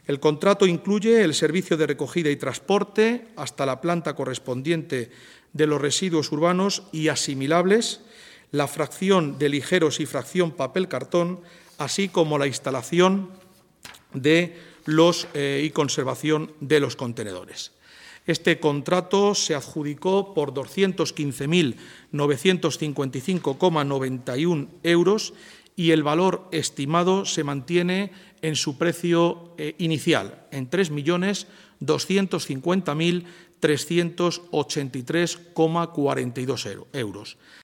El contrato incluye el servicio de recogida y transporte hasta la planta correspondiente de los residuos urbanos y asimilables, la fracción de ligeros y fracción papel-cartón, así como la instalación y conservación de los contenedores. Este contrato se adjudicó por 215.955,91 euros y el valor estimado se mantiene en su precio inicial, en 3.250.383,42 euros.